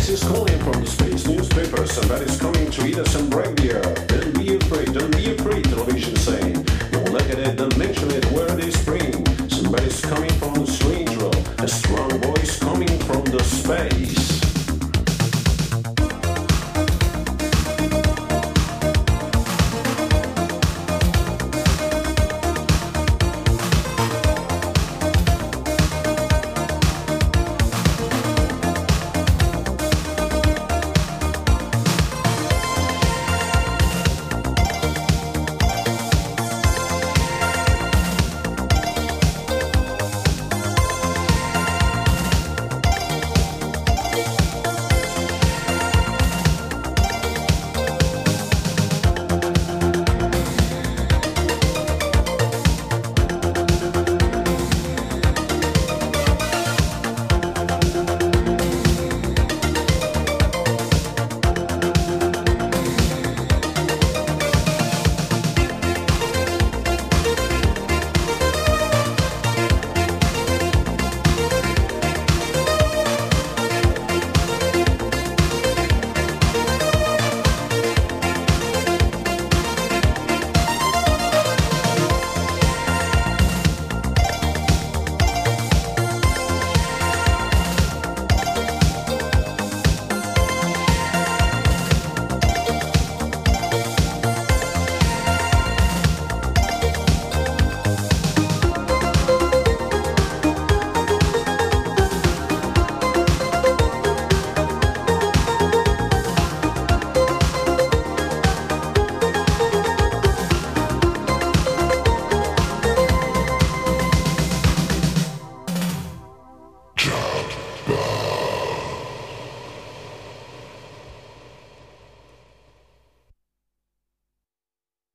voice is calling from the space newspaper. Somebody's coming to eat us and break the earth. Don't be afraid, television saying. Don't look at it, don't mention it, where they spring. Somebody's coming from the strange world. A strong voice coming from the space.